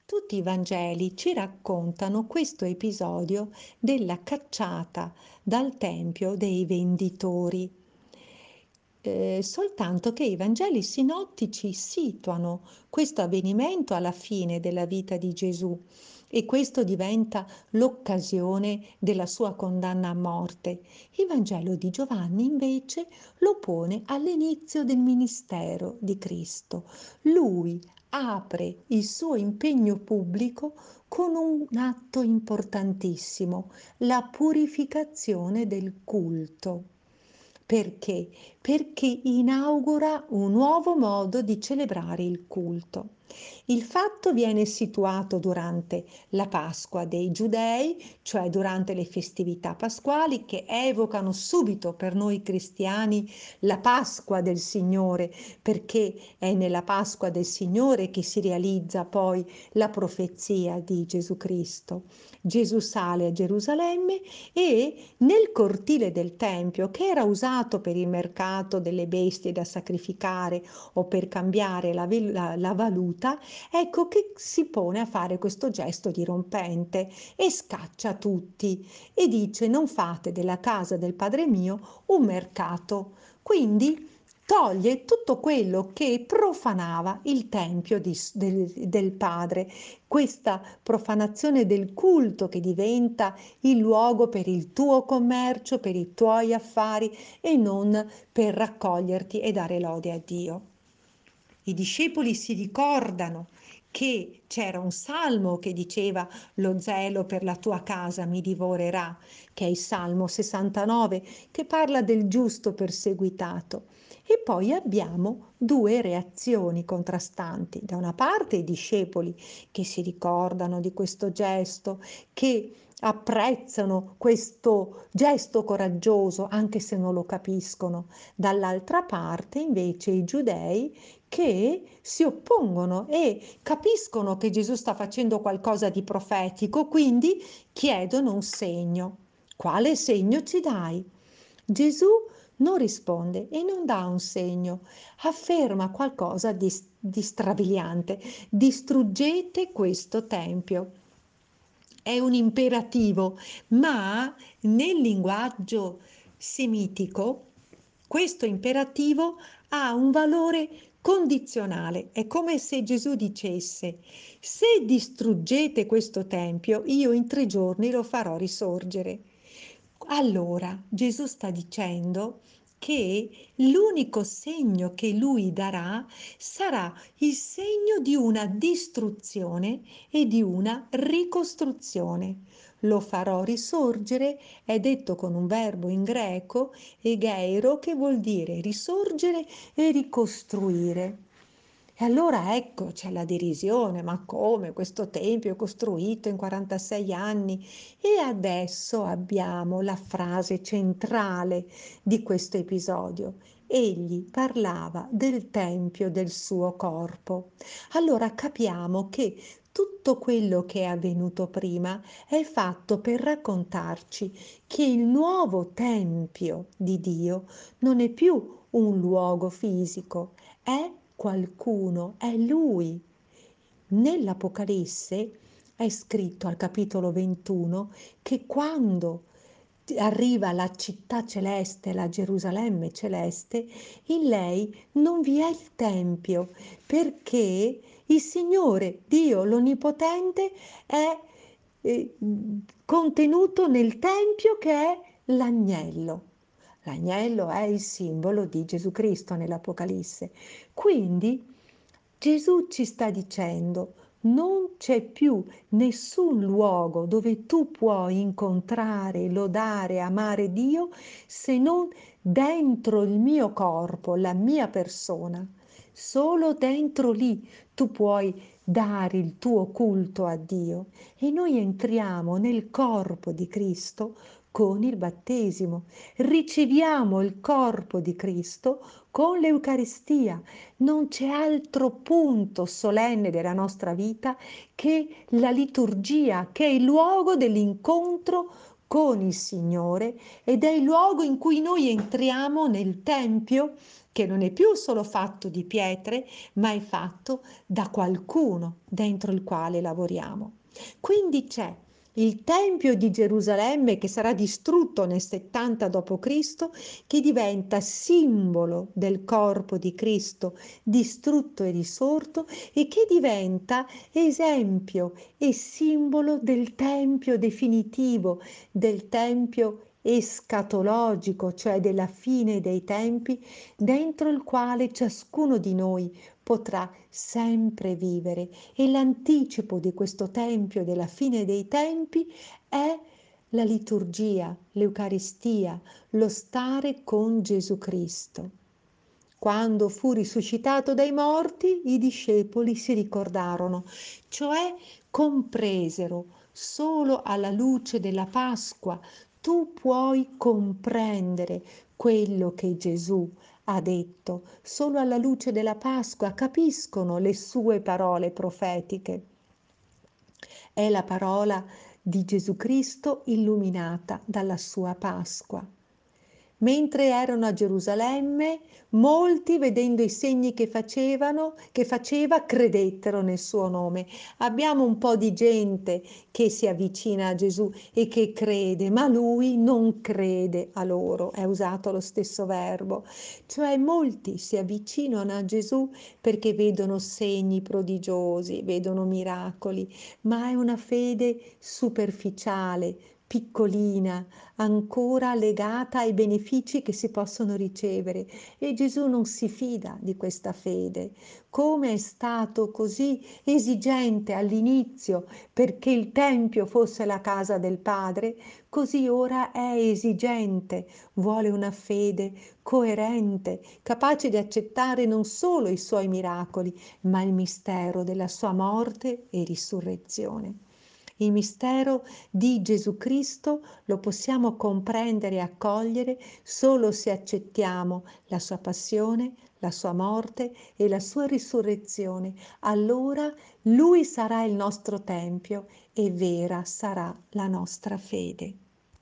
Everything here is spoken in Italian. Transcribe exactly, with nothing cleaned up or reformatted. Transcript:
Tutti i Vangeli ci raccontano questo episodio della cacciata dal Tempio dei venditori. Eh, soltanto che i Vangeli sinottici situano questo avvenimento alla fine della vita di Gesù e questo diventa l'occasione della sua condanna a morte. Il Vangelo di Giovanni invece lo pone all'inizio del ministero di Cristo. Lui apre il suo impegno pubblico con un atto importantissimo, la purificazione del culto. Perché? Perché inaugura un nuovo modo di celebrare il culto. Il fatto viene situato durante la Pasqua dei Giudei, cioè durante le festività pasquali che evocano subito per noi cristiani la Pasqua del Signore, perché è nella Pasqua del Signore che si realizza poi la profezia di Gesù Cristo. Gesù sale a Gerusalemme e nel cortile del Tempio, che era usato per il mercato delle bestie da sacrificare o per cambiare la, la, la valuta, ecco che si pone a fare questo gesto dirompente e scaccia tutti e dice: non fate della casa del Padre mio un mercato. Quindi toglie tutto quello che profanava il Tempio di, del, del Padre, questa profanazione del culto che diventa il luogo per il tuo commercio, per i tuoi affari e non per raccoglierti e dare lode a Dio. I discepoli si ricordano che c'era un salmo che diceva: lo zelo per la tua casa mi divorerà, che è il Salmo sessantanove, che parla del giusto perseguitato. E poi abbiamo due reazioni contrastanti. Da una parte i discepoli che si ricordano di questo gesto, che apprezzano questo gesto coraggioso anche se non lo capiscono. Dall'altra parte invece i giudei che si oppongono e capiscono che Gesù sta facendo qualcosa di profetico, quindi chiedono un segno. Quale segno ci dai? Gesù non risponde e non dà un segno, afferma qualcosa di, di strabiliante: distruggete questo tempio. È un imperativo, ma nel linguaggio semitico questo imperativo ha un valore condizionale. È come se Gesù dicesse: se distruggete questo tempio, io in tre giorni lo farò risorgere. Allora Gesù sta dicendo che l'unico segno che lui darà sarà il segno di una distruzione e di una ricostruzione. Lo farò risorgere è detto con un verbo in greco, egeiro, che vuol dire risorgere e ricostruire. E allora ecco c'è la derisione: ma come, questo tempio è costruito in quarantasei anni? E adesso abbiamo la frase centrale di questo episodio: egli parlava del tempio del suo corpo. Allora capiamo che tutto quello che è avvenuto prima è fatto per raccontarci che il nuovo tempio di Dio non è più un luogo fisico, è qualcuno, è Lui. Nell'Apocalisse è scritto al capitolo ventuno che quando arriva la città celeste, la Gerusalemme celeste, in lei non vi è il Tempio, perché il Signore, Dio l'Onnipotente, è eh, contenuto nel Tempio che è l'agnello. L'agnello è il simbolo di Gesù Cristo nell'Apocalisse. Quindi Gesù ci sta dicendo: non c'è più nessun luogo dove tu puoi incontrare, lodare, amare Dio se non dentro il mio corpo, la mia persona. Solo dentro lì tu puoi dare il tuo culto a Dio e noi entriamo nel corpo di Cristo con il battesimo, riceviamo il corpo di Cristo con l'Eucaristia. Non c'è altro punto solenne della nostra vita che la liturgia, che è il luogo dell'incontro con il Signore ed è il luogo in cui noi entriamo nel Tempio, che non è più solo fatto di pietre, ma è fatto da qualcuno dentro il quale lavoriamo. Quindi c'è il Tempio di Gerusalemme che sarà distrutto nel settanta dopo Cristo, che diventa simbolo del corpo di Cristo distrutto e risorto e che diventa esempio e simbolo del Tempio definitivo, del Tempio escatologico, cioè della fine dei tempi, dentro il quale ciascuno di noi potrà sempre vivere. E l'anticipo di questo Tempio della fine dei tempi è la liturgia, l'Eucaristia, lo stare con Gesù Cristo. Quando fu risuscitato dai morti, i discepoli si ricordarono, cioè compresero solo alla luce della Pasqua. Tu puoi comprendere quello che Gesù ha detto. Solo alla luce della Pasqua capiscono le sue parole profetiche. È la parola di Gesù Cristo illuminata dalla sua Pasqua. Mentre erano a Gerusalemme, molti, vedendo i segni che facevano, che faceva, credettero nel suo nome. Abbiamo un po' di gente che si avvicina a Gesù e che crede, ma lui non crede a loro. È usato lo stesso verbo. Cioè molti si avvicinano a Gesù perché vedono segni prodigiosi, vedono miracoli, ma è una fede superficiale, piccolina, ancora legata ai benefici che si possono ricevere e Gesù non si fida di questa fede. Come è stato così esigente all'inizio perché il Tempio fosse la casa del Padre, così ora è esigente, vuole una fede coerente, capace di accettare non solo i suoi miracoli, ma il mistero della sua morte e risurrezione. Il mistero di Gesù Cristo lo possiamo comprendere e accogliere solo se accettiamo la sua passione, la sua morte e la sua risurrezione. Allora Lui sarà il nostro Tempio e vera sarà la nostra fede.